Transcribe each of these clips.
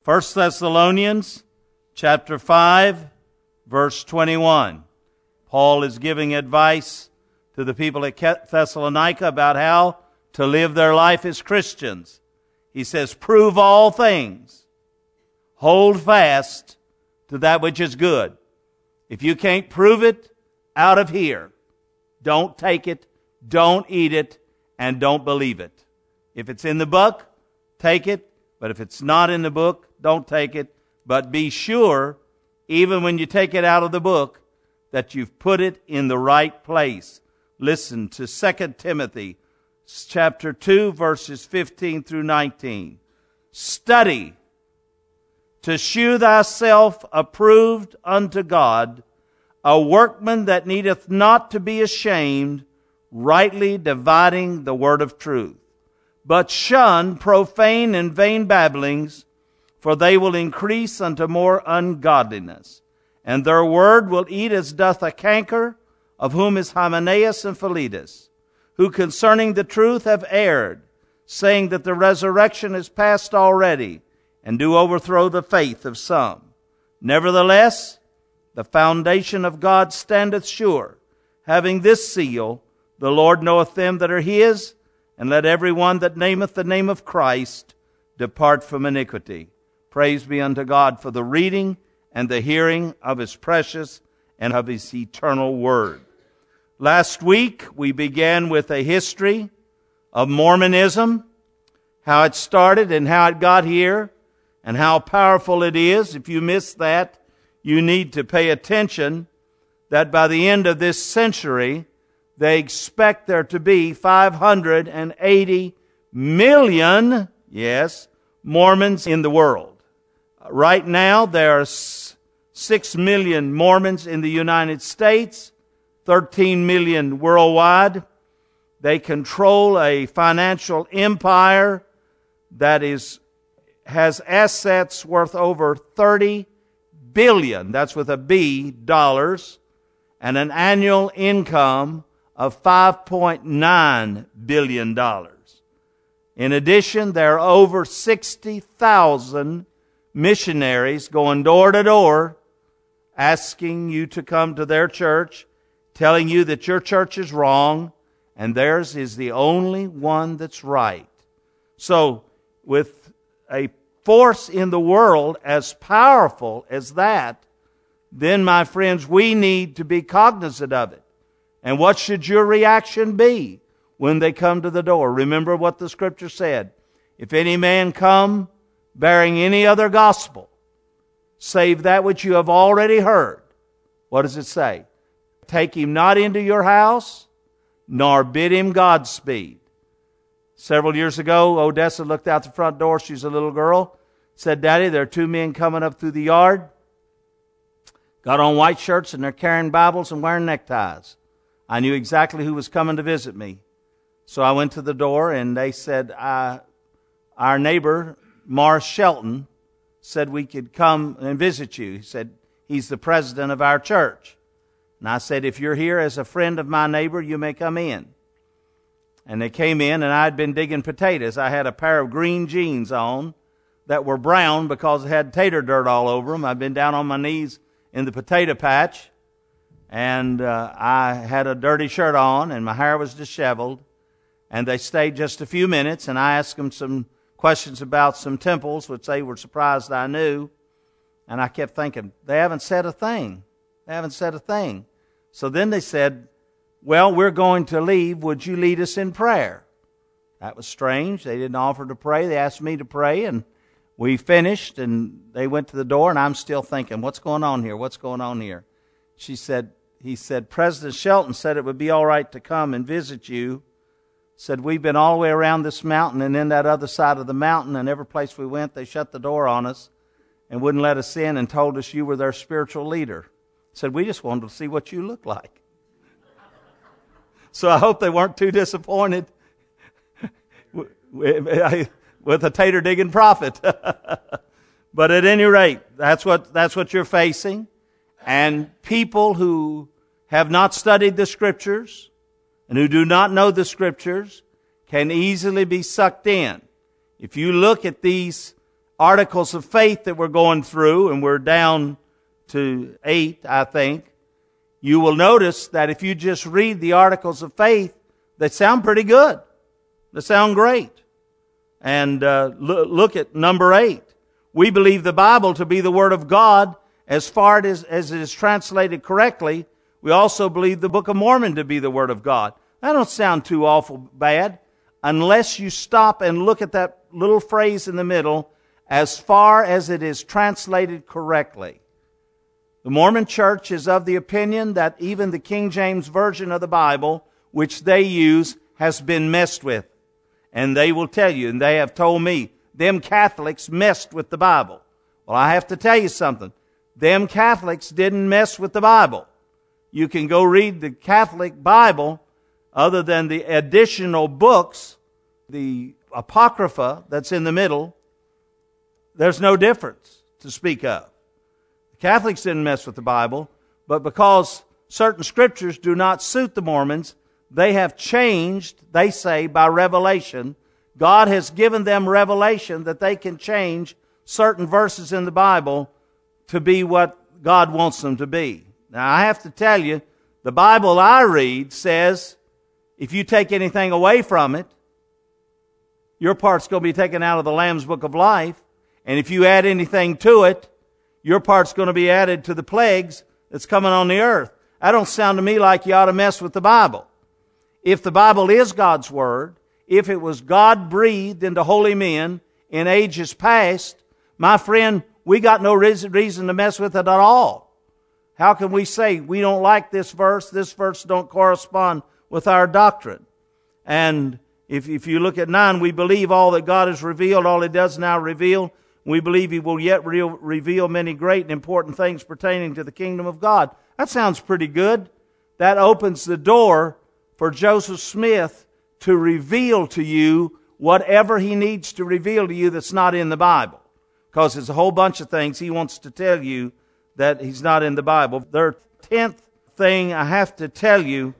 1 Thessalonians chapter 5, verse 21. Paul is giving advice to the people at Thessalonica about how to live their life as Christians. He says, prove all things. Hold fast to that which is good. If you can't prove it, out of here. Don't take it, don't eat it, and don't believe it. If it's in the book, take it. But if it's not in the book, don't take it. But be sure, even when you take it out of the book, that you've put it in the right place. Listen to 2 Timothy chapter 2, verses 15 through 19. Study to shew thyself approved unto God, a workman that needeth not to be ashamed, rightly dividing the word of truth. But shun profane and vain babblings, for they will increase unto more ungodliness. And their word will eat as doth a canker, of whom is Hymenaeus and Philetus, who concerning the truth have erred, saying that the resurrection is past already, and do overthrow the faith of some. Nevertheless, the foundation of God standeth sure, having this seal, the Lord knoweth them that are his, and let every one that nameth the name of Christ depart from iniquity. Praise be unto God for the reading and the hearing of His precious and of His eternal Word. Last week we began with a history of Mormonism, how it started and how it got here, and how powerful it is. If you missed that, you need to pay attention that by the end of this century, they expect there to be 580 million, Mormons in the world. Right now, there are 6 million Mormons in the United States, 13 million worldwide. They control a financial empire that has assets worth over 30 billion, that's with a B, dollars, and an annual income of $5.9 billion. In addition, there are over 60,000 missionaries going door to door, asking you to come to their church, telling you that your church is wrong, and theirs is the only one that's right. So, with a force in the world as powerful as that, then, my friends, we need to be cognizant of it. And what should your reaction be when they come to the door? Remember what the Scripture said. If any man come bearing any other gospel, save that which you have already heard. What does it say? Take him not into your house, nor bid him Godspeed. Several years ago, Odessa looked out the front door. She's a little girl. Said, Daddy, there are 2 men coming up through the yard. Got on white shirts and they're carrying Bibles and wearing neckties. I knew exactly who was coming to visit me. So I went to the door and they said, our neighbor, Morris Shelton, said we could come and visit you. He said, he's the president of our church. And I said, if you're here as a friend of my neighbor, you may come in. And they came in and I'd been digging potatoes. I had a pair of green jeans on that were brown because it had tater dirt all over them. I'd been down on my knees in the potato patch. And I had a dirty shirt on, and my hair was disheveled. And they stayed just a few minutes, and I asked them some questions about some temples, which they were surprised I knew. And I kept thinking, they haven't said a thing. They haven't said a thing. So then they said, well, we're going to leave. Would you lead us in prayer? That was strange. They didn't offer to pray. They asked me to pray, and we finished, and they went to the door, and I'm still thinking, what's going on here? What's going on here? He said, President Shelton said it would be all right to come and visit you. Said, we've been all the way around this mountain and in that other side of the mountain, and every place we went, they shut the door on us and wouldn't let us in and told us you were their spiritual leader. Said, we just wanted to see what you look like. So I hope they weren't too disappointed with a tater-digging prophet. But at any rate, that's what you're facing. And people who have not studied the Scriptures and who do not know the Scriptures can easily be sucked in. If you look at these articles of faith that we're going through, and we're down to 8, I think, you will notice that if you just read the articles of faith, they sound pretty good. They sound great. And look at number 8. We believe the Bible to be the Word of God as far as it is translated correctly. We also believe the Book of Mormon to be the Word of God. That don't sound too awful bad unless you stop and look at that little phrase in the middle, as far as it is translated correctly. The Mormon Church is of the opinion that even the King James Version of the Bible, which they use, has been messed with. And they will tell you, and they have told me, them Catholics messed with the Bible. Well, I have to tell you something. Them Catholics didn't mess with the Bible. You can go read the Catholic Bible, other than the additional books, the Apocrypha that's in the middle. There's no difference to speak of. The Catholics didn't mess with the Bible, but because certain scriptures do not suit the Mormons, they have changed, they say, by revelation. God has given them revelation that they can change certain verses in the Bible to be what God wants them to be. Now, I have to tell you, the Bible I read says, if you take anything away from it, your part's going to be taken out of the Lamb's Book of Life. And if you add anything to it, your part's going to be added to the plagues that's coming on the earth. That don't sound to me like you ought to mess with the Bible. If the Bible is God's Word, if it was God breathed into holy men in ages past, my friend, we got no reason to mess with it at all. How can we say we don't like this verse don't correspond with our doctrine? And if you look at 9, we believe all that God has revealed, all He does now reveal. We believe He will yet reveal many great and important things pertaining to the kingdom of God. That sounds pretty good. That opens the door for Joseph Smith to reveal to you whatever he needs to reveal to you that's not in the Bible. Because there's a whole bunch of things he wants to tell you that he's not in the Bible. Their 10th thing I have to tell you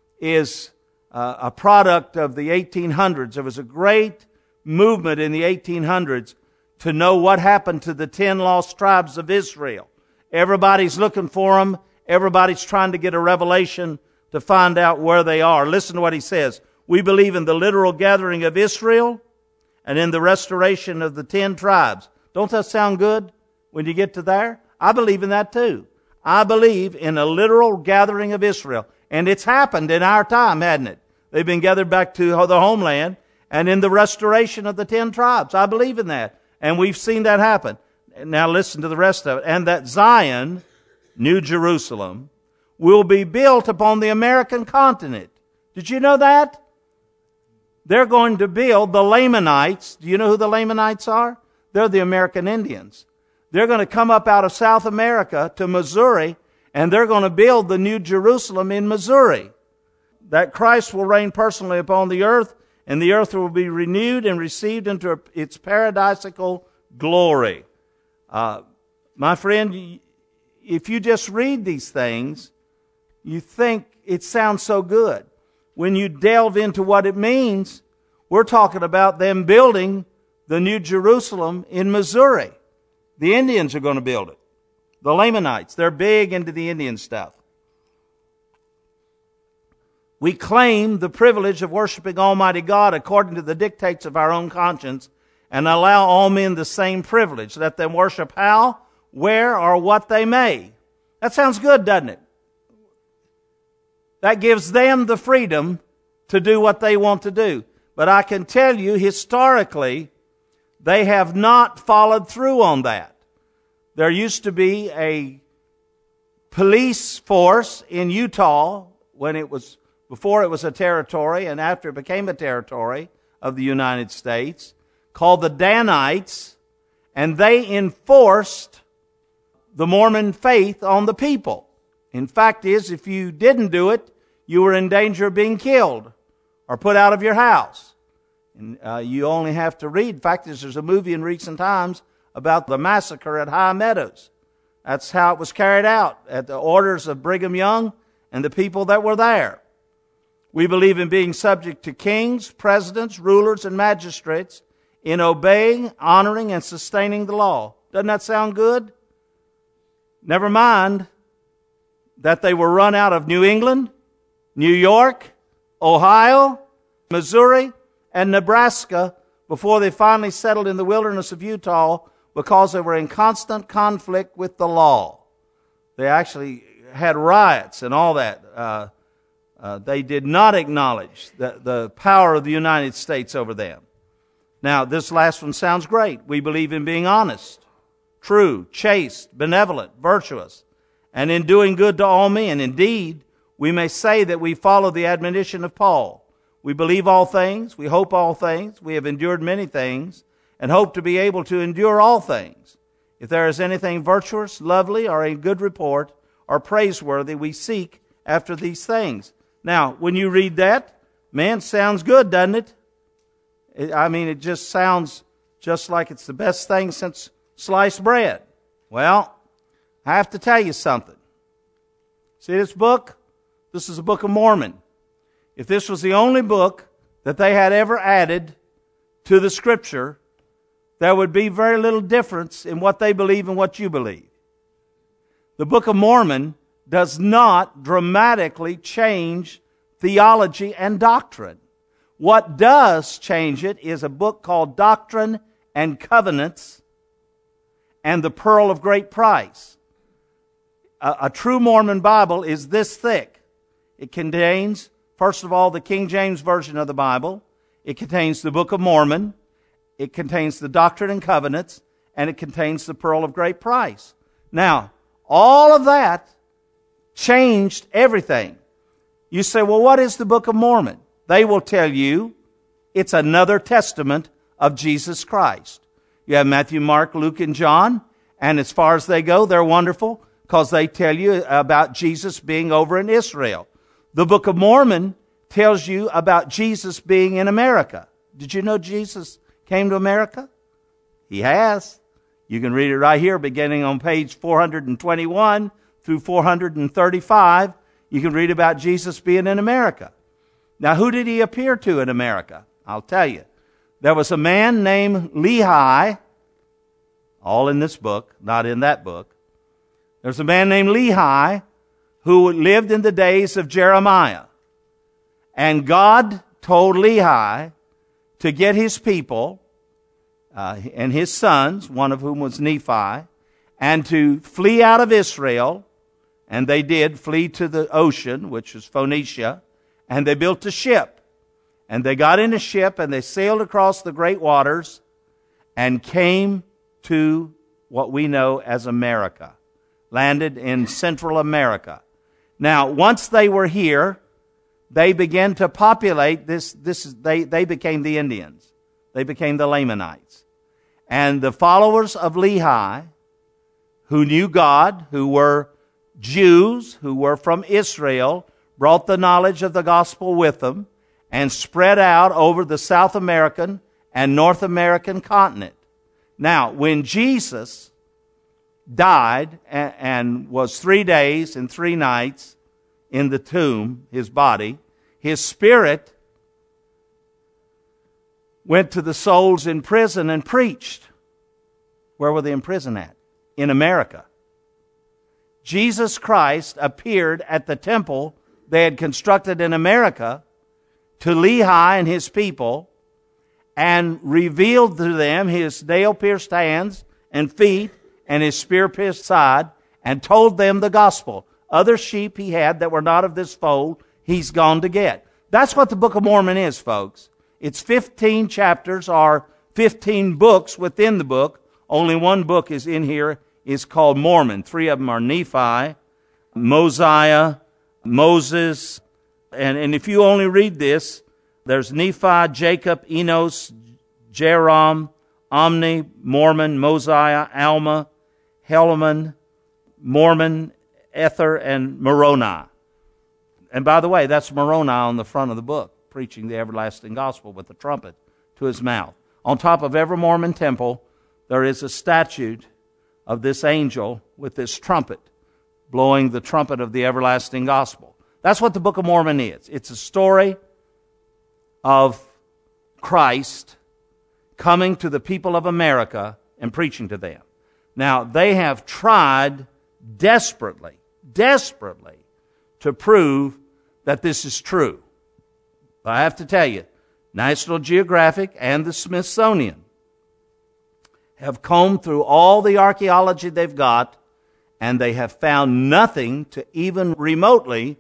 is a product of the 1800s. There was a great movement in the 1800s to know what happened to the 10 lost tribes of Israel. Everybody's looking for them. Everybody's trying to get a revelation to find out where they are. Listen to what he says. We believe in the literal gathering of Israel and in the restoration of the 10 tribes. Don't that sound good when you get to there? I believe in that too. I believe in a literal gathering of Israel. And it's happened in our time, hasn't it? They've been gathered back to the homeland, and in the restoration of the 10 tribes. I believe in that. And we've seen that happen. Now listen to the rest of it. And that Zion, New Jerusalem, will be built upon the American continent. Did you know that? They're going to build the Lamanites. Do you know who the Lamanites are? They're the American Indians. They're going to come up out of South America to Missouri, and they're going to build the New Jerusalem in Missouri. That Christ will reign personally upon the earth, and the earth will be renewed and received into its paradisical glory. My friend, if you just read these things, you think it sounds so good. When you delve into what it means, we're talking about them building the New Jerusalem in Missouri. The Indians are going to build it. The Lamanites, they're big into the Indian stuff. We claim the privilege of worshiping Almighty God according to the dictates of our own conscience and allow all men the same privilege. Let them worship how, where, or what they may. That sounds good, doesn't it? That gives them the freedom to do what they want to do. But I can tell you, historically, they have not followed through on that. There used to be a police force in Utah before it was a territory and after it became a territory of the United States, called the Danites, and they enforced the Mormon faith on the people. In fact is, if you didn't do it, you were in danger of being killed or put out of your house. And you only have to read. In fact, there's a movie in recent times about the massacre at High Meadows. That's how it was carried out, at the orders of Brigham Young and the people that were there. We believe in being subject to kings, presidents, rulers, and magistrates in obeying, honoring, and sustaining the law. Doesn't that sound good? Never mind that they were run out of New England, New York, Ohio, Missouri, and Nebraska before they finally settled in the wilderness of Utah because they were in constant conflict with the law. They actually had riots and all that. They did not acknowledge the power of the United States over them. Now, this last one sounds great. We believe in being honest, true, chaste, benevolent, virtuous, and in doing good to all men. Indeed, we may say that we follow the admonition of Paul. We believe all things, we hope all things, we have endured many things, and hope to be able to endure all things. If there is anything virtuous, lovely, or in good report, or praiseworthy, we seek after these things. Now, when you read that, man, sounds good, doesn't it? It just sounds just like it's the best thing since sliced bread. Well, I have to tell you something. See this book? This is the Book of Mormon. If this was the only book that they had ever added to the Scripture, there would be very little difference in what they believe and what you believe. The Book of Mormon does not dramatically change theology and doctrine. What does change it is a book called Doctrine and Covenants and the Pearl of Great Price. A true Mormon Bible is this thick. It contains, first of all, the King James Version of the Bible. It contains the Book of Mormon. It contains the Doctrine and Covenants. And it contains the Pearl of Great Price. Now, all of that changed everything. You say, well, what is the Book of Mormon? They will tell you it's another testament of Jesus Christ. You have Matthew, Mark, Luke, and John. And as far as they go, they're wonderful because they tell you about Jesus being over in Israel. The Book of Mormon tells you about Jesus being in America. Did you know Jesus came to America? He has. You can read it right here beginning on page 421 through 435. You can read about Jesus being in America. Now, who did he appear to in America? I'll tell you. There was a man named Lehi, all in this book, not in that book. There's a man named Lehi who lived in the days of Jeremiah. And God told Lehi to get his people and his sons, one of whom was Nephi, and to flee out of Israel. And they did flee to the ocean, which is Phoenicia, and they built a ship. And they got in a ship and they sailed across the great waters and came to what we know as America. Landed in Central America. Now, once they were here, they began to populate they became the Indians. They became the Lamanites. And the followers of Lehi, who knew God, who were Jews, who were from Israel, brought the knowledge of the gospel with them and spread out over the South American and North American continent. Now, when Jesus died and was 3 days and 3 nights in the tomb, his body, his spirit went to the souls in prison and preached. Where were they in prison at? In America. Jesus Christ appeared at the temple they had constructed in America to Lehi and his people and revealed to them his nail-pierced hands and feet and his spear-pierced side and told them the gospel. Other sheep he had that were not of this fold, he's gone to get. That's what the Book of Mormon is, folks. It's 15 chapters or 15 books within the book. Only one book is in here, is called Mormon. 3 of them are Nephi, Mosiah, Moses, and if you only read this, there's Nephi, Jacob, Enos, Jerom, Omni, Mormon, Mosiah, Alma, Helaman, Mormon, Ether, and Moroni. And by the way, that's Moroni on the front of the book, preaching the everlasting gospel with a trumpet to his mouth. On top of every Mormon temple, there is a statue of this angel with this trumpet, blowing the trumpet of the everlasting gospel. That's what the Book of Mormon is. It's a story of Christ coming to the people of America and preaching to them. Now, they have tried desperately to prove that this is true. I have to tell you, National Geographic and the Smithsonian have combed through all the archaeology they've got, and they have found nothing to even remotely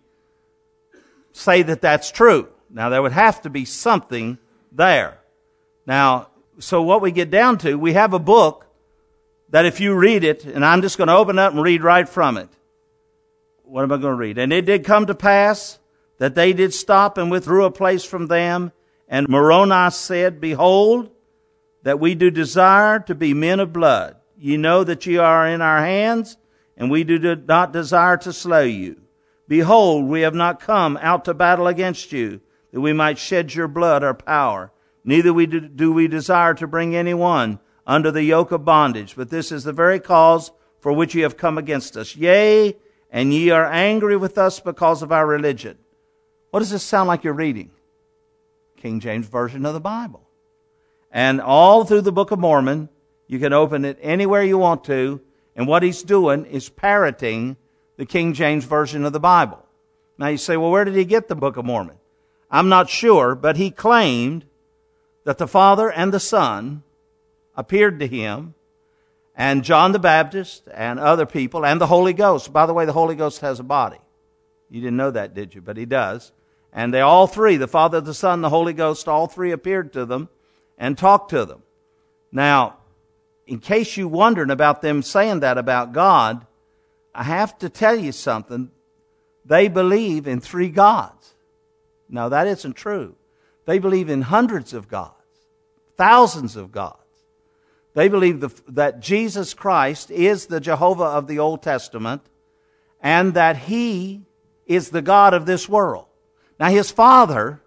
say that that's true. Now, there would have to be something there. Now, so what we get down to, we have a book that if you read it, and I'm just going to open up and read right from it. What am I going to read? And it did come to pass that they did stop and withdrew a place from them. And Moroni said, Behold, that we do desire to be men of blood. Ye know that ye are in our hands, and we do not desire to slay you. Behold, we have not come out to battle against you, that we might shed your blood or power. Neither do we desire to bring anyone under the yoke of bondage. But this is the very cause for which ye have come against us. Yea, and ye are angry with us because of our religion. What does this sound like you're reading? King James Version of the Bible. And all through the Book of Mormon, you can open it anywhere you want to, and what he's doing is parroting the King James Version of the Bible. Now you say, well, where did he get the Book of Mormon? I'm not sure, but he claimed that the Father and the Son appeared to him, and John the Baptist and other people, and the Holy Ghost. By the way, the Holy Ghost has a body. You didn't know that, did you? But he does. And they all three, the Father, the Son, the Holy Ghost, all three appeared to them and talked to them. Now, in case you're wondering about them saying that about God, I have to tell you something. They believe in three gods. No, that isn't true. They believe in hundreds of gods, thousands of gods. They believe that Jesus Christ is the Jehovah of the Old Testament and that He is the God of this world. Now, His Father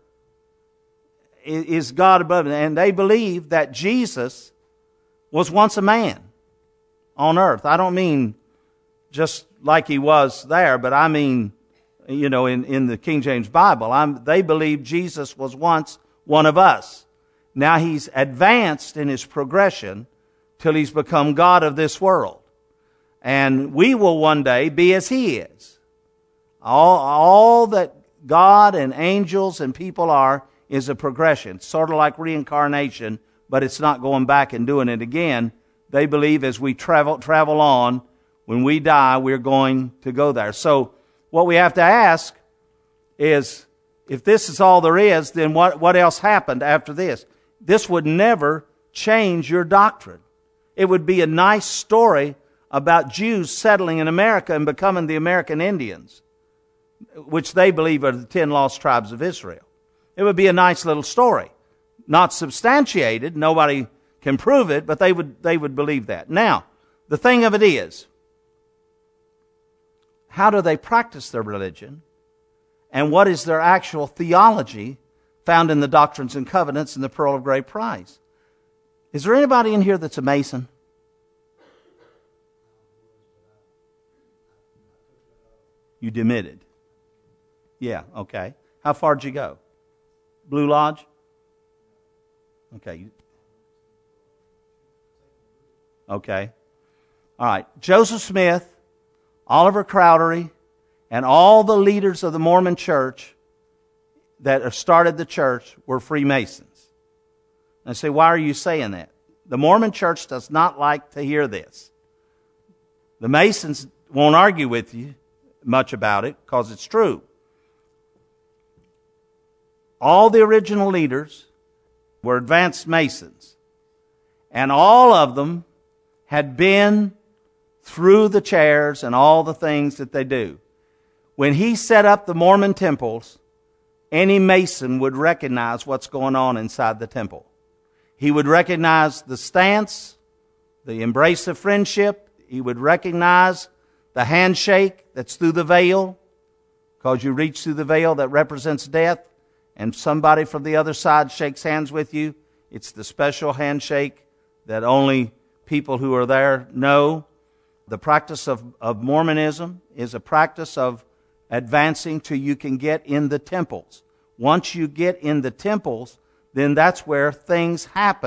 is God above, and they believe that Jesus was once a man on earth. I don't mean just like He was there, but I mean, you know, in the King James Bible. They believe Jesus was once one of us. Now He's advanced in His progression till He's become God of this world. And we will one day be as He is. All that God and angels and people are is a progression. Sort of like reincarnation, but it's not going back and doing it again. They believe as we travel on, when we die, we're going to go there. So what we have to ask is, if this is all there is, then what else happened after this? This would never change your doctrine. It would be a nice story about Jews settling in America and becoming the American Indians, which they believe are the 10 lost tribes of Israel. It would be a nice little story. Not substantiated, nobody can prove it, but they would believe that. Now, the thing of it is, how do they practice their religion? And what is their actual theology found in the Doctrines and Covenants and the Pearl of Great Price? Is there anybody in here that's a Mason? You demitted. Yeah, okay. How far did you go? Blue Lodge? Okay. Okay. All right. Joseph Smith, Oliver Crowdery, and all the leaders of the Mormon church that started the church were Freemasons. And I say, why are you saying that? The Mormon church does not like to hear this. The Masons won't argue with you much about it because it's true. All the original leaders were advanced Masons, and all of them had been through the chairs and all the things that they do. When he set up the Mormon temples, any Mason would recognize what's going on inside the temple. He would recognize the stance, the embrace of friendship. He would recognize the handshake that's through the veil, because you reach through the veil that represents death, and somebody from the other side shakes hands with you. It's the special handshake that only people who are there know. The practice of Mormonism is a practice of advancing till you can get in the temples. Once you get in the temples, then that's where things happen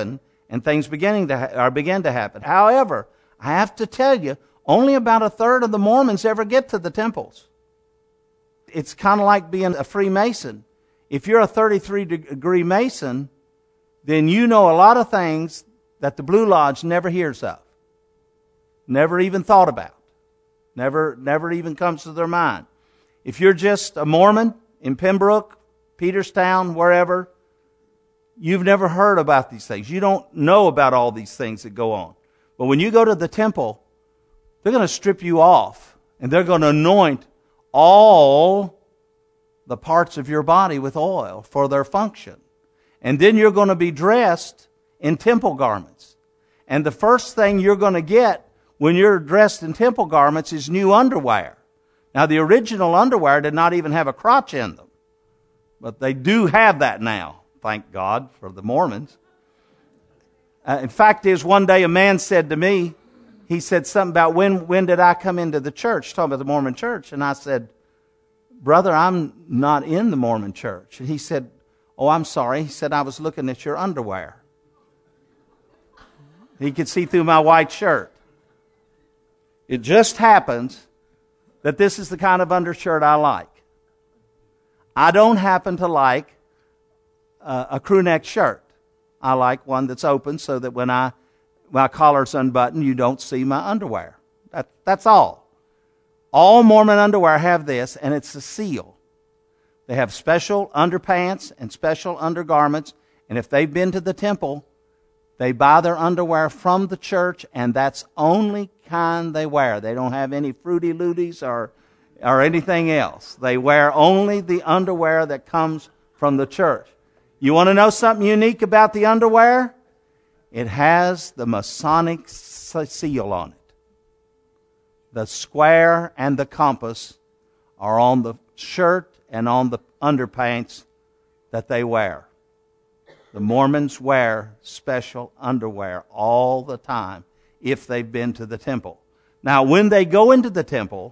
and things began to happen. However, I have to tell you, only about a third of the Mormons ever get to the temples. It's kind of like being a Freemason. If you're a 33-degree Mason, then you know a lot of things that the Blue Lodge never hears of, never even thought about, never even comes to their mind. If you're just a Mormon in Pembroke, Peterstown, wherever, you've never heard about these things. You don't know about all these things that go on. But when you go to the temple, they're going to strip you off, and they're going to anoint all the parts of your body with oil for their function. And then you're going to be dressed in temple garments. And the first thing you're going to get when you're dressed in temple garments is new underwear. Now, the original underwear did not even have a crotch in them. But they do have that now. Thank God for the Mormons. In fact, one day a man said to me, he said something about when did I come into the church, talking about the Mormon church. And I said, brother, I'm not in the Mormon church. And he said, oh, I'm sorry. He said, I was looking at your underwear. He could see through my white shirt. It just happens that this is the kind of undershirt I like. I don't happen to like a crew neck shirt. I like one that's open so that when my collar's unbuttoned, you don't see my underwear. That's all. All Mormon underwear have this, and it's a seal. They have special underpants and special undergarments, and if they've been to the temple, they buy their underwear from the church, and that's only kind they wear. They don't have any Fruity Looties or anything else. They wear only the underwear that comes from the church. You want to know something unique about the underwear? It has the Masonic seal on it. The square and the compass are on the shirt and on the underpants that they wear. The Mormons wear special underwear all the time if they've been to the temple. Now, when they go into the temple,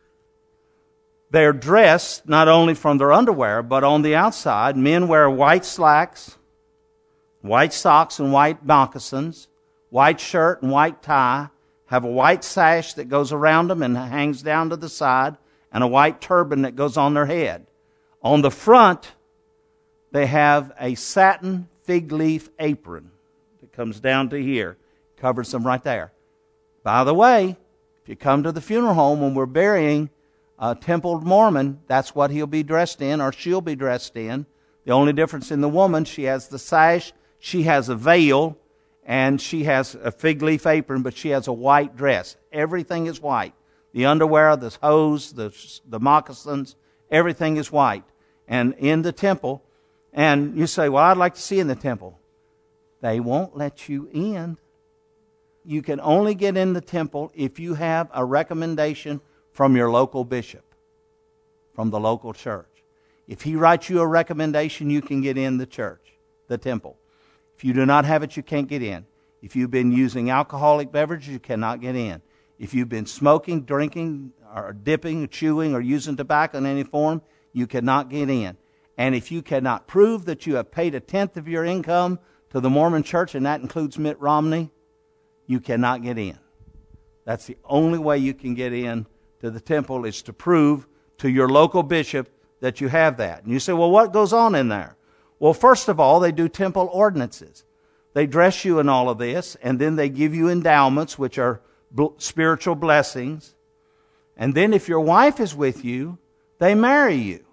they're dressed not only from their underwear, but on the outside, men wear white slacks, white socks and white moccasins, white shirt and white tie, have a white sash that goes around them and hangs down to the side, and a white turban that goes on their head. On the front, they have a satin fig leaf apron that comes down to here, covers them right there. By the way, if you come to the funeral home when we're burying a templed Mormon, that's what he'll be dressed in, or she'll be dressed in. The only difference in the woman, she has the sash, she has a veil, and she has a fig leaf apron, but she has a white dress. Everything is white. The underwear, the hose, the moccasins, everything is white. And in the temple, and you say, well, I'd like to see in the temple. They won't let you in. You can only get in the temple if you have a recommendation from your local bishop, from the local church. If he writes you a recommendation, you can get in the church, the temple. If you do not have it, you can't get in. If you've been using alcoholic beverages, you cannot get in. If you've been smoking, drinking, or dipping, chewing, or using tobacco in any form, you cannot get in. And if you cannot prove that you have paid 1/10 of your income to the Mormon church, and that includes Mitt Romney, you cannot get in. That's the only way you can get in to the temple, is to prove to your local bishop that you have that. And you say, well, what goes on in there? Well, first of all, they do temple ordinances. They dress you in all of this, and then they give you endowments, which are spiritual blessings. And then if your wife is with you, they marry you.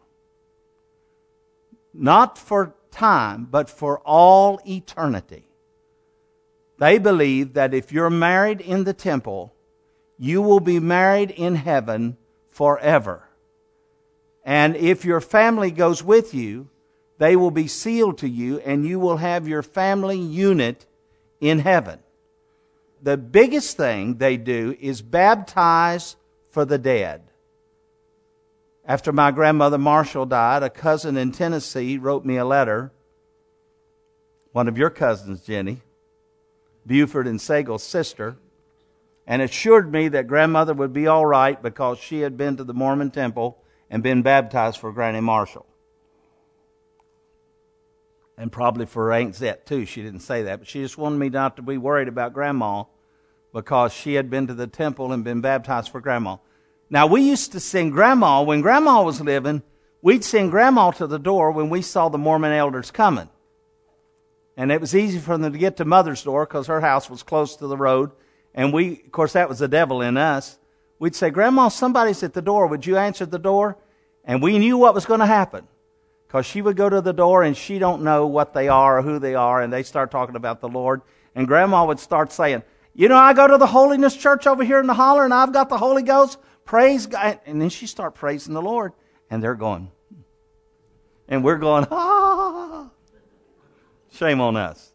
Not for time, but for all eternity. They believe that if you're married in the temple, you will be married in heaven forever. And if your family goes with you, they will be sealed to you, and you will have your family unit in heaven. The biggest thing they do is baptize for the dead. After my grandmother Marshall died, a cousin in Tennessee wrote me a letter. One of your cousins, Jenny, Buford and Sagel's sister, and assured me that grandmother would be all right because she had been to the Mormon temple and been baptized for Granny Marshall. And probably for Aunt Zet too. She didn't say that, but she just wanted me not to be worried about Grandma because she had been to the temple and been baptized for Grandma. Now, we used to send Grandma, when Grandma was living, we'd send Grandma to the door when we saw the Mormon elders coming. And it was easy for them to get to Mother's door because her house was close to the road. And we, of course, that was the devil in us. We'd say, Grandma, somebody's at the door. Would you answer the door? And we knew what was going to happen because she would go to the door and she don't know what they are or who they are. And they start talking about the Lord. And Grandma would start saying, you know, I go to the Holiness Church over here in the holler and I've got the Holy Ghost. Praise God. And then she start praising the Lord. And they're going. And we're going, ah. Shame on us.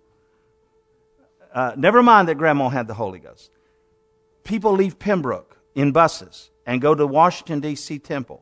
Never mind that Grandma had the Holy Ghost. People leave Pembroke in buses and go to Washington, D.C. Temple.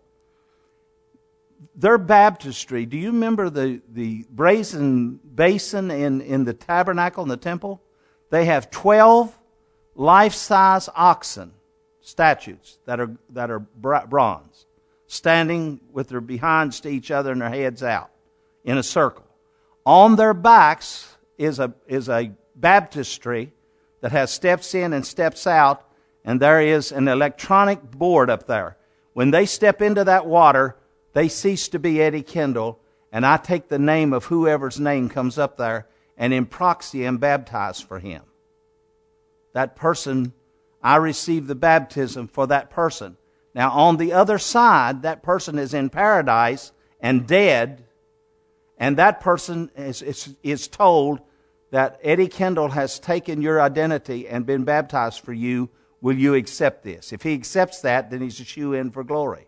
Their baptistry, do you remember the brazen basin in the tabernacle in the temple? They have 12 life-size oxen, statues that are bronze, standing with their behinds to each other and their heads out in a circle. On their backs is a baptistry that has steps in and steps out, and there is an electronic board up there. When they step into that water, they cease to be Eddie Kendall, and I take the name of whoever's name comes up there, and in proxy am baptized for him. That person, I receive the baptism for that person. Now, on the other side, that person is in paradise and dead, and that person is told that Eddie Kendall has taken your identity and been baptized for you. Will you accept this? If he accepts that, then he's a shoe-in for glory.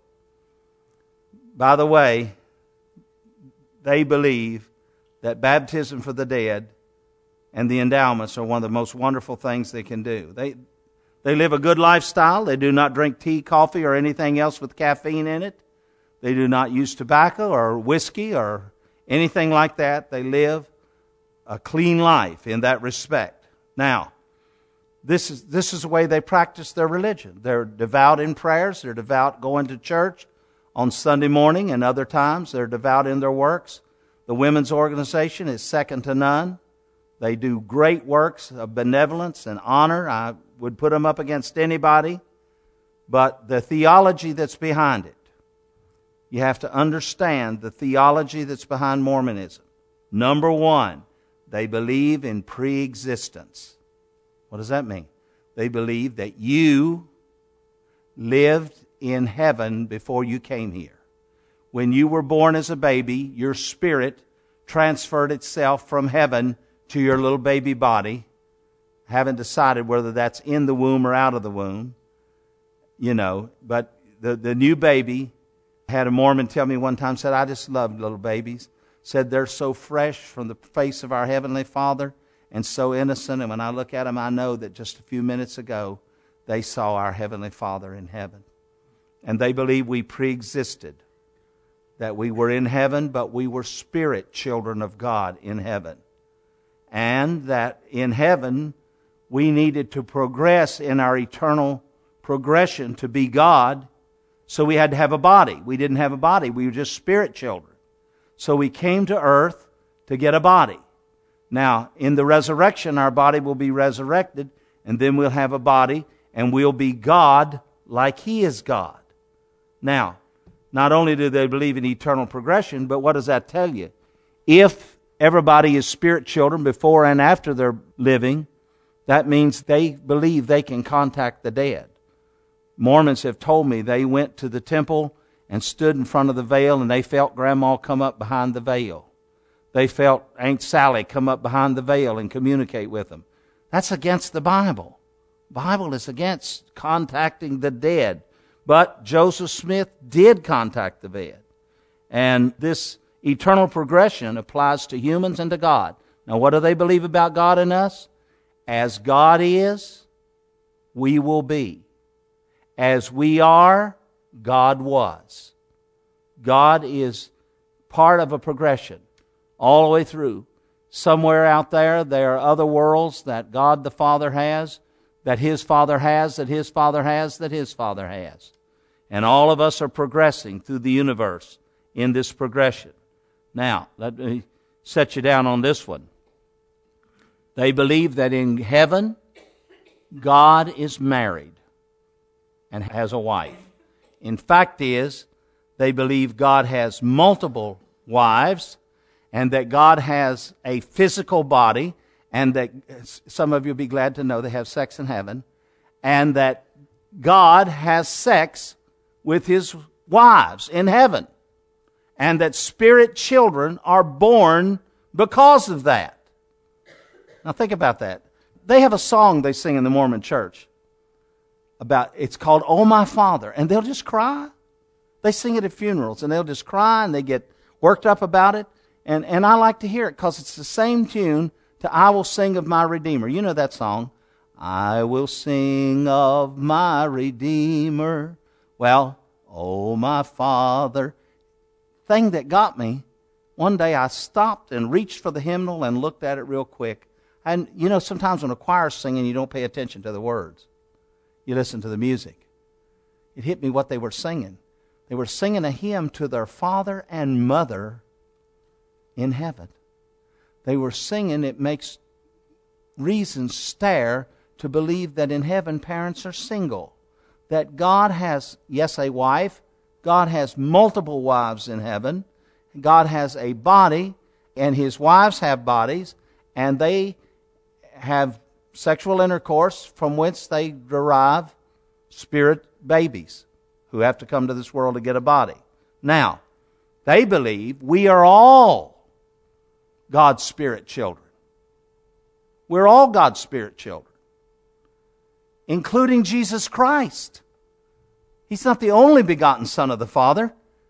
By the way, they believe that baptism for the dead and the endowments are one of the most wonderful things they can do. They live a good lifestyle. They do not drink tea, coffee, or anything else with caffeine in it. They do not use tobacco or whiskey or anything like that. They live a clean life in that respect. Now, this is the way they practice their religion. They're devout in prayers. They're devout going to church on Sunday morning and other times. They're devout in their works. The women's organization is second to none. They do great works of benevolence and honor. I would put them up against anybody. But the theology that's behind it, you have to understand the theology that's behind Mormonism. Number one, they believe in pre-existence. What does that mean? They believe that you lived in heaven before you came here. When you were born as a baby, your spirit transferred itself from heaven to your little baby body. Haven't decided whether that's in the womb or out of the womb. You know, but the new baby, had a Mormon tell me one time, said, I just love little babies. Said they're so fresh from the face of our Heavenly Father and so innocent. And when I look at them, I know that just a few minutes ago, they saw our Heavenly Father in heaven. And they believe we pre-existed. That we were in heaven, but we were spirit children of God in heaven. And that in heaven, we needed to progress in our eternal progression to be God. So we had to have a body. We didn't have a body. We were just spirit children. So we came to earth to get a body. Now, in the resurrection, our body will be resurrected, and then we'll have a body, and we'll be God like He is God. Now, not only do they believe in eternal progression, but what does that tell you? If everybody is spirit children before and after they're living, that means they believe they can contact the dead. Mormons have told me they went to the temple and stood in front of the veil, and they felt Grandma come up behind the veil. They felt Aunt Sally come up behind the veil and communicate with them. That's against the Bible. The Bible is against contacting the dead. But Joseph Smith did contact the dead. And this eternal progression applies to humans and to God. Now, what do they believe about God and us? As God is, we will be. As we are, God was. God is part of a progression all the way through. Somewhere out there are other worlds that God the Father has, that His Father has, that His Father has, that His Father has. And all of us are progressing through the universe in this progression. Now, let me set you down on this one. They believe that in heaven, God is married and has a wife. In fact is, they believe God has multiple wives and that God has a physical body, and that some of you will be glad to know they have sex in heaven, and that God has sex with His wives in heaven, and that spirit children are born because of that. Now think about that. They have a song they sing in the Mormon church it's called "Oh My Father," and they'll just cry. They sing it at funerals, and they'll just cry, and they get worked up about it. And I like to hear it because it's the same tune to "I Will Sing of My Redeemer." You know that song. I will sing of my Redeemer. Well, oh my Father. Thing that got me, one day I stopped and reached for the hymnal and looked at it real quick. And you know, sometimes when a choir's singing, you don't pay attention to the words. You listen to the music. It hit me what they were singing. They were singing a hymn to their father and mother in heaven. They were singing, it makes reason stare to believe that in heaven parents are single. That God has, yes, a wife. God has multiple wives in heaven. God has a body, and His wives have bodies, and they have sexual intercourse from whence they derive spirit babies who have to come to this world to get a body. Now, they believe we are all God's spirit children. We're all God's spirit children, including Jesus Christ. He's not the only begotten Son of the Father.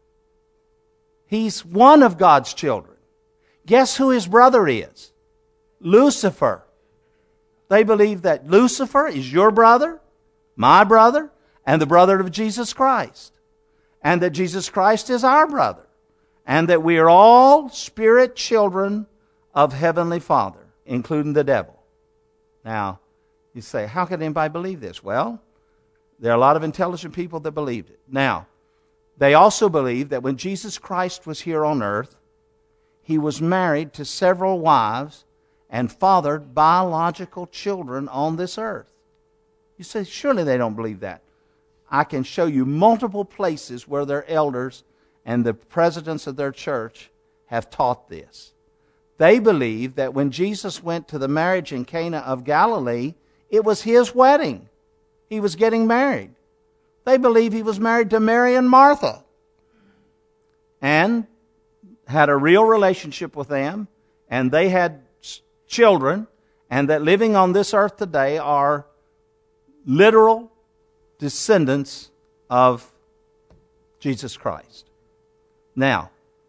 He's one of God's children. Guess who His brother is? Lucifer. They believe that Lucifer is your brother, my brother, and the brother of Jesus Christ. And that Jesus Christ is our brother. And that we are all spirit children of Heavenly Father, including the devil. Now, you say, how can anybody believe this? Well, there are a lot of intelligent people that believed it. Now, they also believe that when Jesus Christ was here on earth, He was married to several wives and fathered biological children on this earth. You say, surely they don't believe that. I can show you multiple places where their elders and the presidents of their church have taught this. They believe that when Jesus went to the marriage in Cana of Galilee, it was His wedding. He was getting married. They believe He was married to Mary and Martha and had a real relationship with them, and they had children, and that living on this earth today are literal descendants of Jesus Christ. Now,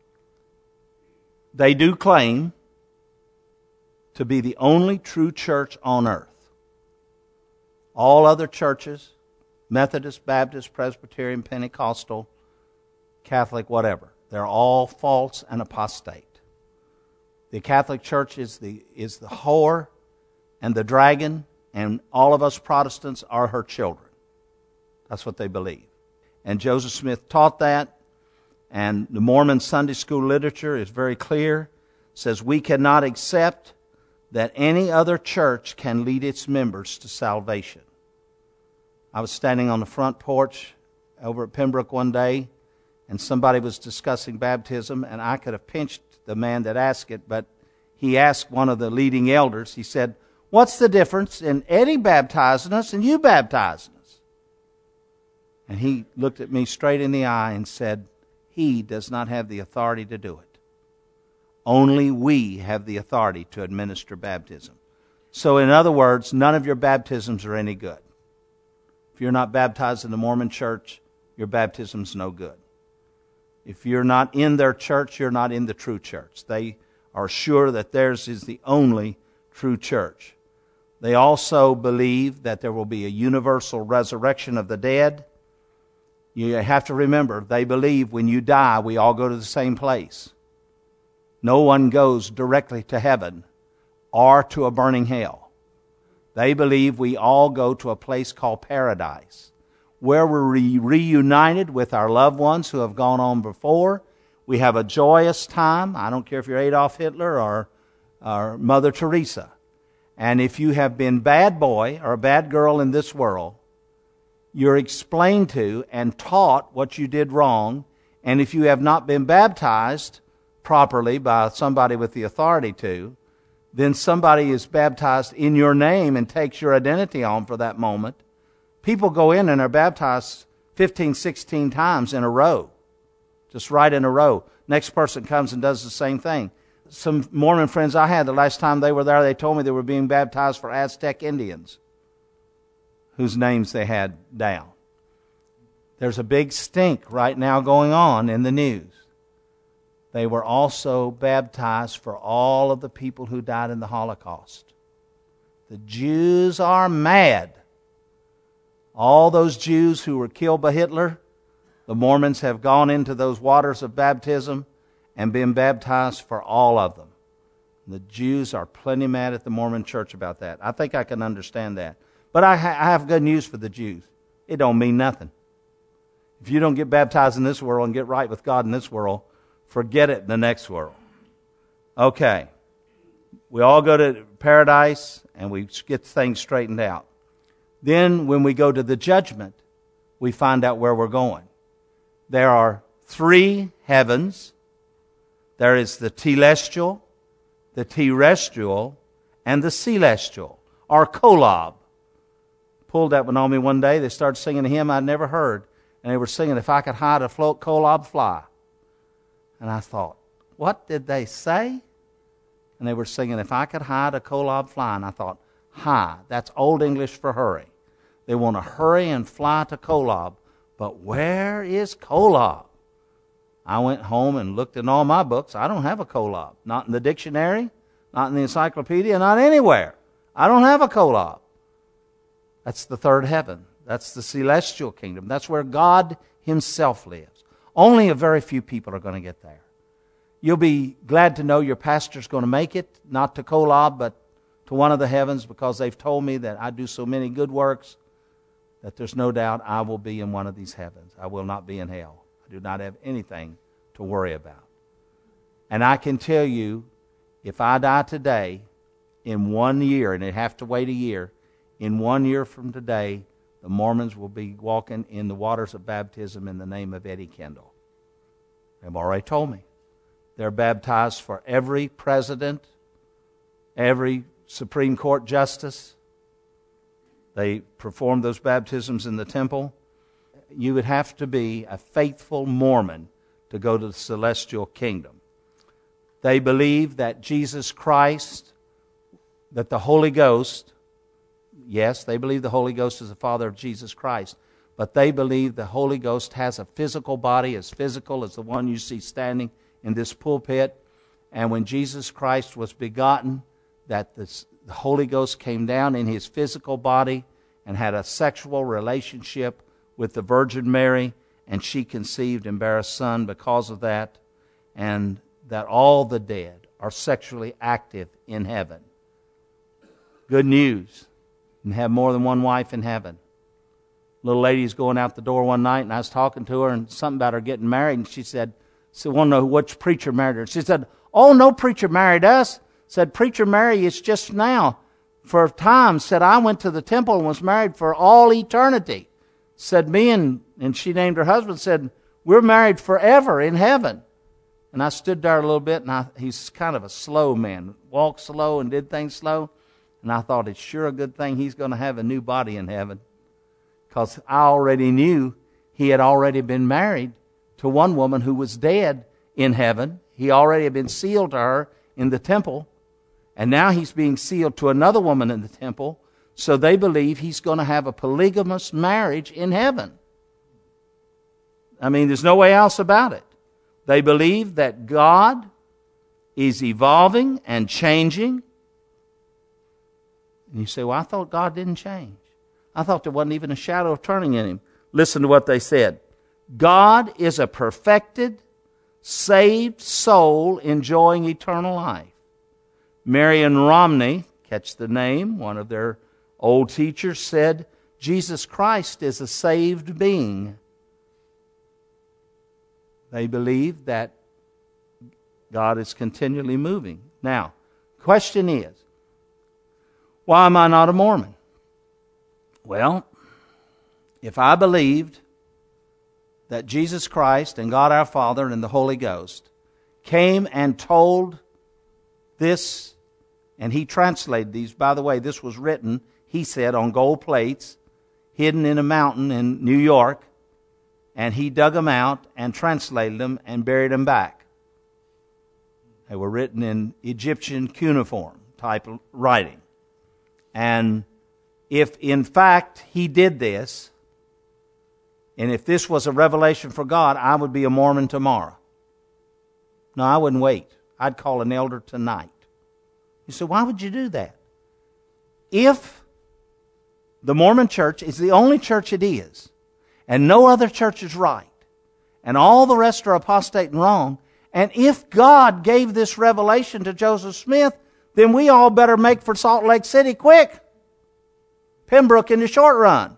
they do claim to be the only true church on earth. All other churches, Methodist, Baptist, Presbyterian, Pentecostal, Catholic, whatever, they're all false and apostate. The Catholic Church is the whore and the dragon, and all of us Protestants are her children. That's what they believe. And Joseph Smith taught that, and the Mormon Sunday school literature is very clear. It says we cannot accept that any other church can lead its members to salvation. I was standing on the front porch over at Pembroke one day, and somebody was discussing baptism, and I could have pinched the man that asked it, but he asked one of the leading elders, he said, what's the difference in Eddie baptizing us and you baptizing us? And he looked at me straight in the eye and said, he does not have the authority to do it. Only we have the authority to administer baptism. So in other words, none of your baptisms are any good. If you're not baptized in the Mormon church, your baptism's no good. If you're not in their church, you're not in the true church. They are sure that theirs is the only true church. They also believe that there will be a universal resurrection of the dead. You have to remember, they believe when you die, we all go to the same place. No one goes directly to heaven or to a burning hell. They believe we all go to a place called paradise, where we're reunited with our loved ones who have gone on before. We have a joyous time. I don't care if you're Adolf Hitler or Mother Teresa. And if you have been bad boy or a bad girl in this world, you're explained to and taught what you did wrong. And if you have not been baptized properly by somebody with the authority to, then somebody is baptized in your name and takes your identity on for that moment. People go in and are baptized 15, 16 times in a row. Just right in a row. Next person comes and does the same thing. Some Mormon friends I had, the last time they were there, they told me they were being baptized for Aztec Indians, whose names they had down. There's a big stink right now going on in the news. They were also baptized for all of the people who died in the Holocaust. The Jews are mad. All those Jews who were killed by Hitler, the Mormons have gone into those waters of baptism and been baptized for all of them. The Jews are plenty mad at the Mormon church about that. I think I can understand that. But I have good news for the Jews. It don't mean nothing. If you don't get baptized in this world and get right with God in this world, forget it in the next world. Okay. We all go to paradise and we get things straightened out. Then when we go to the judgment, we find out where we're going. There are 3 heavens. There is the telestial, the terrestrial, and the celestial, or kolob. Pulled that one on me one day. They started singing a hymn I'd never heard. And they were singing, "If I could hide a float, kolob fly." And I thought, what did they say? And they were singing, "If I could hide a kolob fly." And I thought, hi, that's Old English for hurry. They want to hurry and fly to Kolob. But where is Kolob? I went home and looked in all my books. I don't have a Kolob. Not in the dictionary, not in the encyclopedia, not anywhere. I don't have a Kolob. That's the 3rd heaven. That's the celestial kingdom. That's where God Himself lives. Only a very few people are going to get there. You'll be glad to know your pastor's going to make it, not to Kolob, but to one of the heavens, because they've told me that I do so many good works that there's no doubt I will be in one of these heavens. I will not be in hell. I do not have anything to worry about. And I can tell you, if I die today, in 1 year, and it'd have to wait a year, in 1 year from today, the Mormons will be walking in the waters of baptism in the name of Eddie Kendall. They've already told me. They're baptized for every president, every Supreme Court justice. They perform those baptisms in the temple. You would have to be a faithful Mormon to go to the celestial kingdom. They believe that Jesus Christ, that the Holy Ghost, yes, they believe the Holy Ghost is the Father of Jesus Christ, but they believe the Holy Ghost has a physical body as physical as the one you see standing in this pulpit. And when Jesus Christ was begotten, that the Holy Ghost came down in His physical body and had a sexual relationship with the Virgin Mary, and she conceived and bare a son because of that, and that all the dead are sexually active in heaven. Good news. You can have more than one wife in heaven. Little lady's going out the door one night, and I was talking to her, and something about her getting married, and she said, "I want to know which preacher married her." She said, "Oh, no preacher married us." Said, "Preacher marry is just now. For a time," said, "I went to the temple and was married for all eternity." Said, "Me and she named her husband, said, we're married forever in heaven." And I stood there a little bit, and he's kind of a slow man, walked slow and did things slow. And I thought, it's sure a good thing he's going to have a new body in heaven. Because I already knew he had already been married to one woman who was dead in heaven. He already had been sealed to her in the temple. And now he's being sealed to another woman in the temple. So they believe he's going to have a polygamous marriage in heaven. I mean, there's no way else about it. They believe that God is evolving and changing. And you say, well, I thought God didn't change. I thought there wasn't even a shadow of turning in Him. Listen to what they said. God is a perfected, saved soul enjoying eternal life. Marion Romney, catch the name, one of their old teachers, said, Jesus Christ is a saved being. They believe that God is continually moving. Now, question is, why am I not a Mormon? Well, if I believed that Jesus Christ and God our Father and the Holy Ghost came and told this, and He translated these. By the way, this was written, He said, on gold plates, hidden in a mountain in New York, and He dug them out and translated them and buried them back. They were written in Egyptian cuneiform type of writing. And if in fact He did this, and if this was a revelation for God, I would be a Mormon tomorrow. No, I wouldn't wait. I'd call an elder tonight. You say, why would you do that? If the Mormon church is the only church it is, and no other church is right, and all the rest are apostate and wrong, and if God gave this revelation to Joseph Smith, then we all better make for Salt Lake City quick. Pembroke in the short run.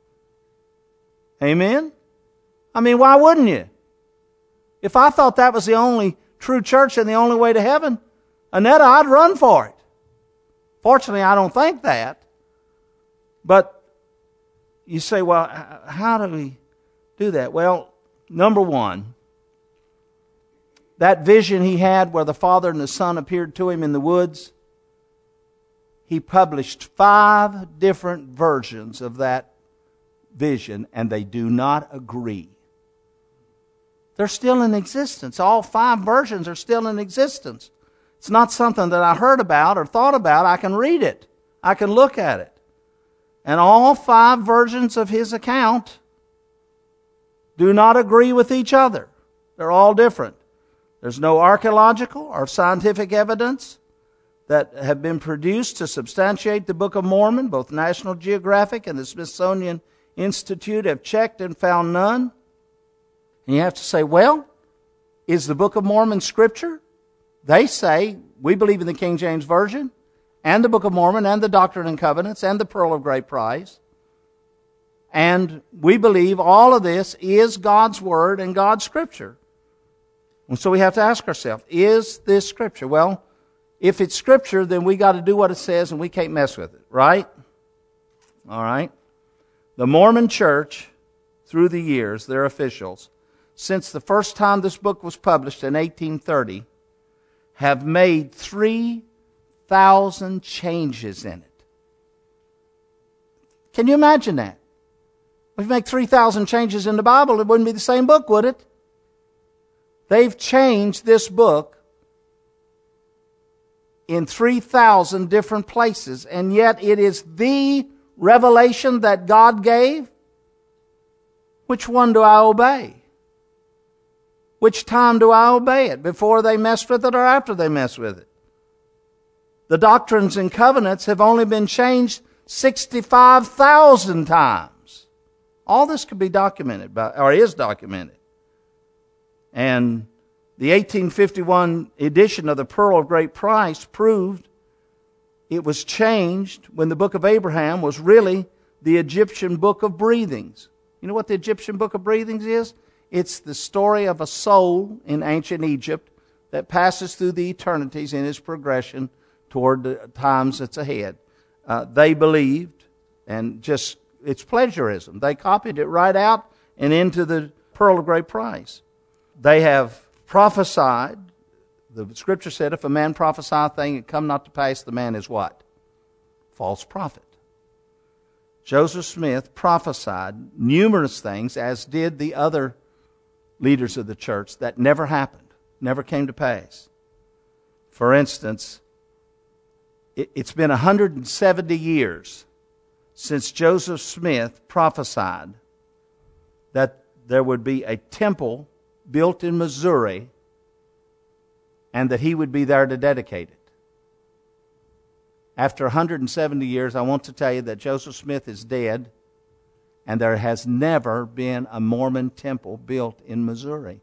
Amen? I mean, why wouldn't you? If I thought that was the only true church and the only way to heaven, Annetta, I'd run for it. Fortunately, I don't think that. But you say, well, how do we do that? Well, number one, that vision he had where the Father and the Son appeared to him in the woods, he published 5 different versions of that vision, and they do not agree. They're still in existence. All 5 versions are still in existence. It's not something that I heard about or thought about. I can read it. I can look at it. And all 5 versions of his account do not agree with each other. They're all different. There's no archaeological or scientific evidence that have been produced to substantiate the Book of Mormon. Both National Geographic and the Smithsonian Institute have checked and found none. And you have to say, well, is the Book of Mormon Scripture? They say, we believe in the King James Version, and the Book of Mormon, and the Doctrine and Covenants, and the Pearl of Great Price. And we believe all of this is God's Word and God's Scripture. And so we have to ask ourselves, is this Scripture? Well, if it's Scripture, then we got to do what it says, and we can't mess with it, right? All right. The Mormon Church, through the years, their officials, since the first time this book was published in 1830, have made 3,000 changes in it. Can you imagine that? If you make 3,000 changes in the Bible, it wouldn't be the same book, would it? They've changed this book in 3,000 different places, and yet it is the revelation that God gave. Which one do I obey? Which time do I obey it? Before they messed with it or after they messed with it? The doctrines and covenants have only been changed 65,000 times. All this could be documented, or is documented. And the 1851 edition of the Pearl of Great Price proved it was changed when the Book of Abraham was really the Egyptian Book of Breathings. You know what the Egyptian Book of Breathings is? It's the story of a soul in ancient Egypt that passes through the eternities in its progression toward the times that's ahead. They believed, and just it's plagiarism. They copied it right out and into the Pearl of Great Price. They have prophesied. The Scripture said, if a man prophesy a thing and come not to pass, the man is what? False prophet. Joseph Smith prophesied numerous things, as did the other leaders of the church, that never happened, never came to pass. For instance, it's been 170 years since Joseph Smith prophesied that there would be a temple built in Missouri and that he would be there to dedicate it. After 170 years, I want to tell you that Joseph Smith is dead, and there has never been a Mormon temple built in Missouri.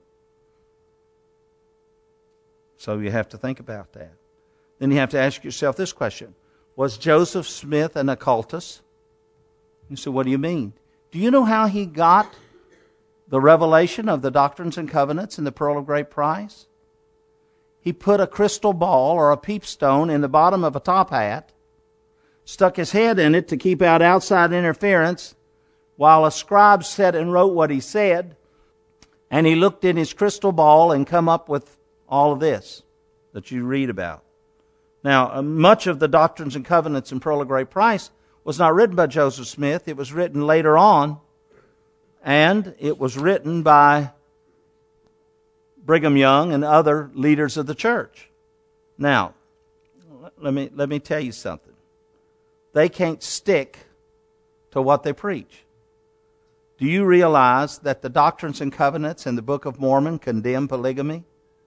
So you have to think about that. Then you have to ask yourself this question. Was Joseph Smith an occultist? You say, what do you mean? Do you know how he got the revelation of the Doctrines and Covenants and the Pearl of Great Price? he put a crystal ball or a peepstone in the bottom of a top hat, stuck his head in it to keep out outside interference, while a scribe sat and wrote what he said, and he looked in his crystal ball and come up with all of this that you read about. Now, much of the Doctrines and Covenants and Pearl of Great Price was not written by Joseph Smith. It was written later on, and it was written by Brigham Young and other leaders of the church. Now, let me tell you something. They can't stick to what they preach. Do you realize that the Doctrines and Covenants in the Book of Mormon condemn polygamy?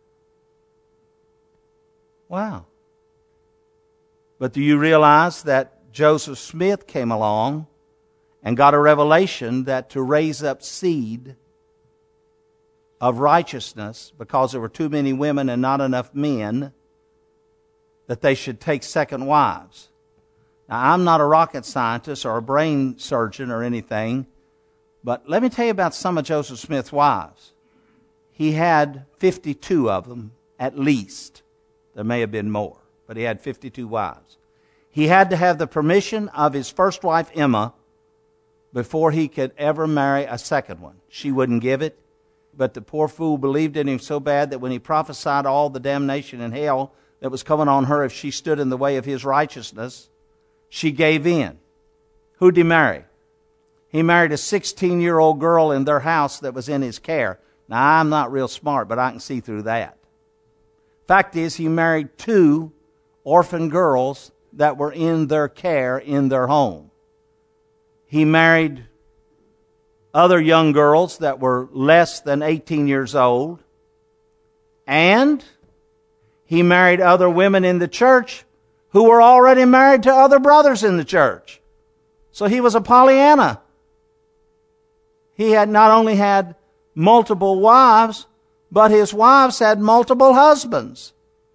Wow. But do you realize that Joseph Smith came along and got a revelation that to raise up seed of righteousness, because there were too many women and not enough men, that they should take second wives? Now, I'm not a rocket scientist or a brain surgeon or anything, but let me tell you about some of Joseph Smith's wives. He had 52 of them, at least. There may have been more, but he had 52 wives. He had to have the permission of his first wife, Emma, before he could ever marry a second one. She wouldn't give it, but the poor fool believed in him so bad that when he prophesied all the damnation and hell that was coming on her if she stood in the way of his righteousness, she gave in. Who'd he marry? He married a 16-year-old girl in their house that was in his care. Now, I'm not real smart, but I can see through that. Fact is, he married 2 orphan girls that were in their care in their home. He married other young girls that were less than 18 years old. And he married other women in the church who were already married to other brothers in the church. So he was a Pollyanna. He had not only had multiple wives, but his wives had multiple husbands.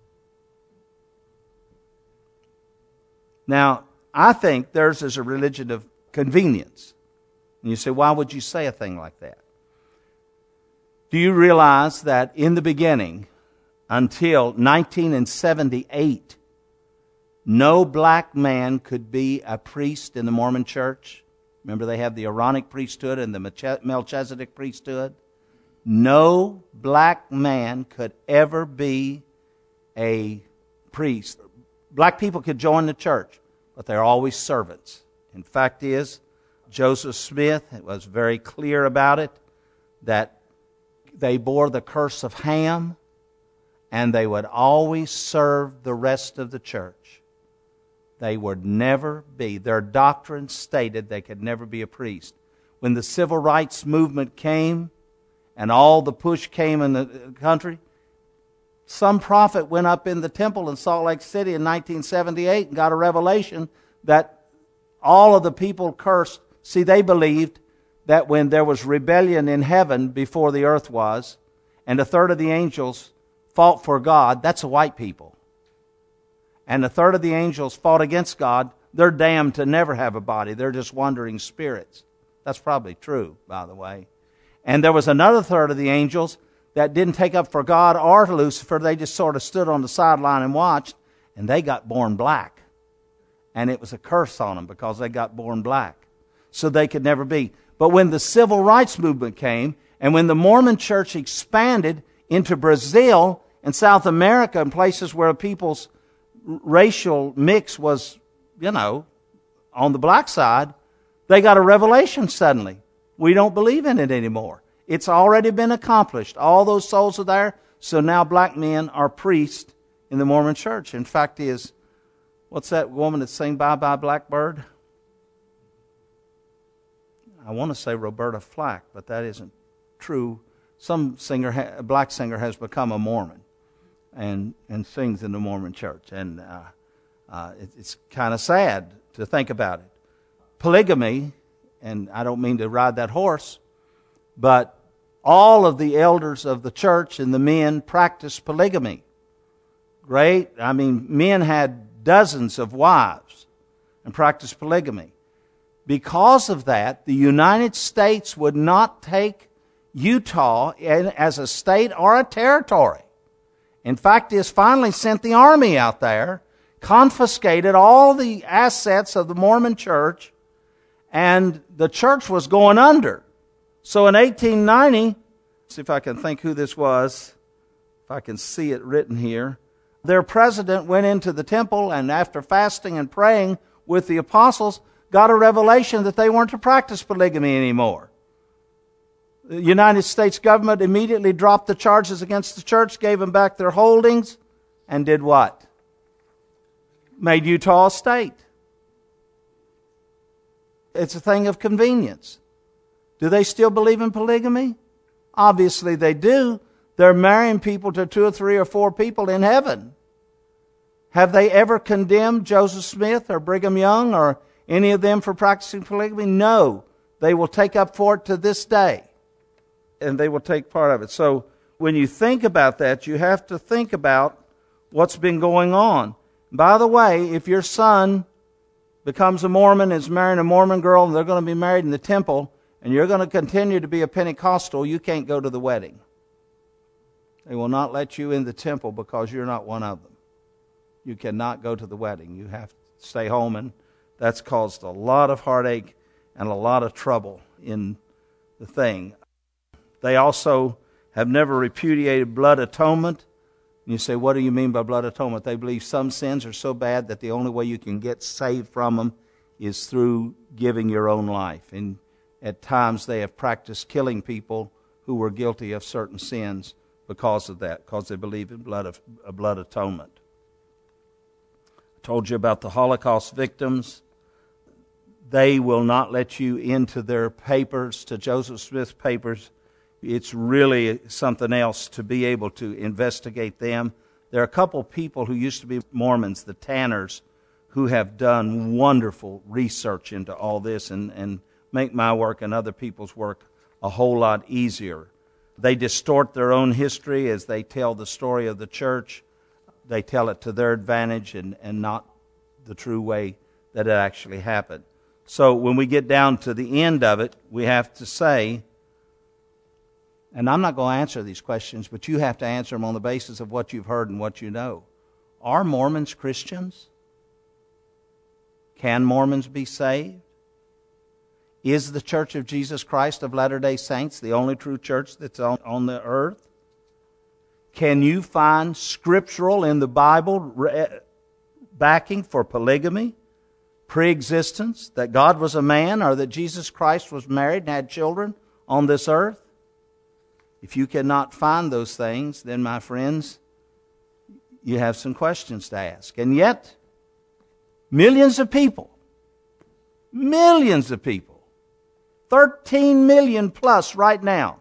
Now, I think theirs is a religion of convenience. And you say, why would you say a thing like that? Do you realize that in the beginning, until 1978, no black man could be a priest in the Mormon church? Remember, they have the Aaronic priesthood and the Melchizedek priesthood. No black man could ever be a priest. Black people could join the church, but they're always servants. In fact is, Joseph Smith was very clear about it, that they bore the curse of Ham, and they would always serve the rest of the church. They would never be. Their doctrine stated they could never be a priest. When the civil rights movement came, and all the push came in the country, some prophet went up in the temple in Salt Lake City in 1978 and got a revelation that all of the people cursed. See, they believed that when there was rebellion in heaven before the earth was, and a third of the angels fought for God, that's the white people. And a third of the angels fought against God, they're damned to never have a body. They're just wandering spirits. That's probably true, by the way. And there was another third of the angels that didn't take up for God or Lucifer. They just sort of stood on the sideline and watched, and they got born black. And it was a curse on them because they got born black. So they could never be. But when the civil rights movement came, and when the Mormon church expanded into Brazil and South America and places where people's racial mix was, on the black side, they got a revelation suddenly. We don't believe in it anymore. It's already been accomplished. All those souls are there. So now black men are priests in the Mormon church. In fact, what's that woman that sang Bye Bye Blackbird? I want to say Roberta Flack, but that isn't true. Some singer, a black singer, has become a Mormon and sings in the Mormon church. And it's kind of sad to think about it. Polygamy, and I don't mean to ride that horse, but all of the elders of the church and the men practiced polygamy. Men had dozens of wives and practiced polygamy. Because of that, the United States would not take Utah as a state or a territory. In fact, he has finally sent the army out there, confiscated all the assets of the Mormon church, and the church was going under. So in 1890, see if I can think who this was, if I can see it written here. Their president went into the temple and after fasting and praying with the apostles, got a revelation that they weren't to practice polygamy anymore. The United States government immediately dropped the charges against the church, gave them back their holdings, and did what? Made Utah a state. It's a thing of convenience. Do they still believe in polygamy? Obviously they do. They're marrying people to 2 or 3 or 4 people in heaven. Have they ever condemned Joseph Smith or Brigham Young or any of them for practicing polygamy? No. They will take up for it to this day. And they will take part of it. So when you think about that, you have to think about what's been going on. By the way, if your son becomes a Mormon, is marrying a Mormon girl, and they're going to be married in the temple, and you're going to continue to be a Pentecostal, you can't go to the wedding. They will not let you in the temple because you're not one of them. You cannot go to the wedding. You have to stay home, and that's caused a lot of heartache and a lot of trouble in the thing. They also have never repudiated blood atonement. And you say, what do you mean by blood atonement? They believe some sins are so bad that the only way you can get saved from them is through giving your own life. And at times they have practiced killing people who were guilty of certain sins because of that, because they believe in blood atonement. I told you about the Holocaust victims. They will not let you into their papers, to Joseph Smith's papers. It's really something else to be able to investigate them. There are a couple people who used to be Mormons, the Tanners, who have done wonderful research into all this and make my work and other people's work a whole lot easier. They distort their own history as they tell the story of the church. They tell it to their advantage and not the true way that it actually happened. So when we get down to the end of it, we have to say, and I'm not going to answer these questions, but you have to answer them on the basis of what you've heard and what you know. Are Mormons Christians? Can Mormons be saved? Is the Church of Jesus Christ of Latter-day Saints the only true church that's on the earth? Can you find scriptural in the Bible backing for polygamy, pre-existence, that God was a man or that Jesus Christ was married and had children on this earth? If you cannot find those things, then, my friends, you have some questions to ask. And yet, millions of people, 13 million plus right now,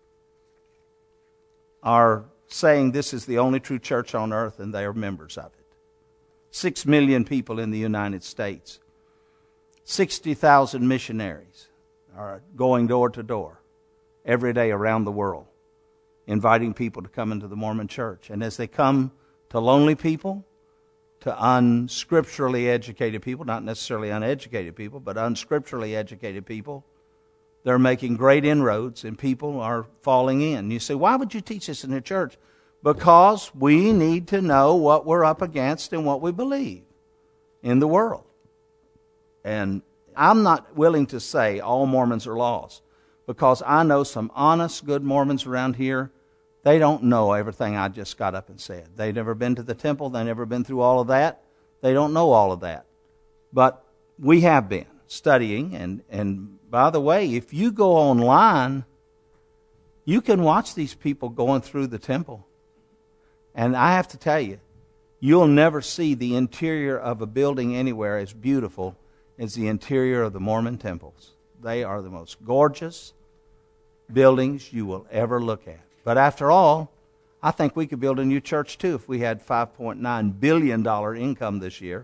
are saying this is the only true church on earth, and they are members of it. 6 million people in the United States. 60,000 missionaries are going door to door every day around the world, inviting people to come into the Mormon church. And as they come to lonely people, to unscripturally educated people, not necessarily uneducated people, but unscripturally educated people, they're making great inroads and people are falling in. You say, why would you teach this in the church? Because we need to know what we're up against and what we believe in the world. And I'm not willing to say all Mormons are lost, because I know some honest, good Mormons around here. They don't know everything I just got up and said. They've never been to the temple. They've never been through all of that. They don't know all of that. But we have been studying. And by the way, if you go online, you can watch these people going through the temple. And I have to tell you, you'll never see the interior of a building anywhere as beautiful as the interior of the Mormon temples. They are the most gorgeous buildings you will ever look at. But after all, I think we could build a new church too if we had $5.9 billion income this year.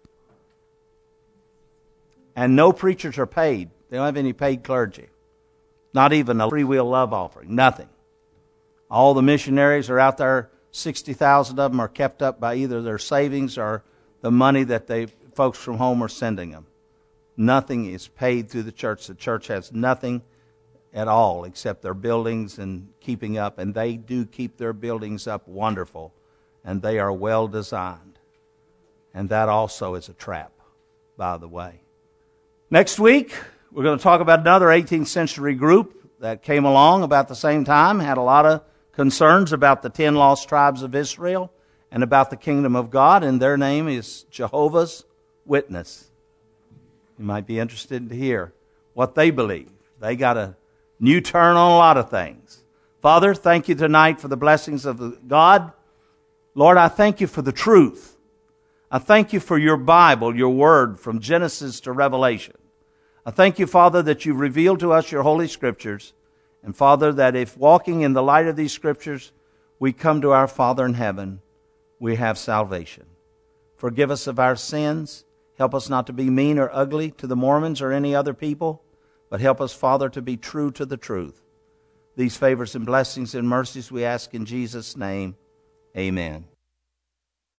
And no preachers are paid. They don't have any paid clergy. Not even a free will love offering. Nothing. All the missionaries are out there. 60,000 of them are kept up by either their savings or the money that folks from home are sending them. Nothing is paid through the church. The church has nothing at all except their buildings and keeping up. And they do keep their buildings up wonderful. And they are well designed. And that also is a trap, by the way. Next week, we're going to talk about another 18th century group that came along about the same time, had a lot of concerns about the 10 lost tribes of Israel and about the kingdom of God, and their name is Jehovah's Witness. You might be interested to hear what they believe. They got a new turn on a lot of things. Father, thank you tonight for the blessings of God. Lord, I thank you for the truth. I thank you for your Bible, your word from Genesis to Revelation. I thank you, Father, that you've revealed to us your holy scriptures. And Father, that if walking in the light of these scriptures, we come to our Father in heaven, we have salvation. Forgive us of our sins. Help us not to be mean or ugly to the Mormons or any other people, but help us, Father, to be true to the truth. These favors and blessings and mercies we ask in Jesus' name. Amen.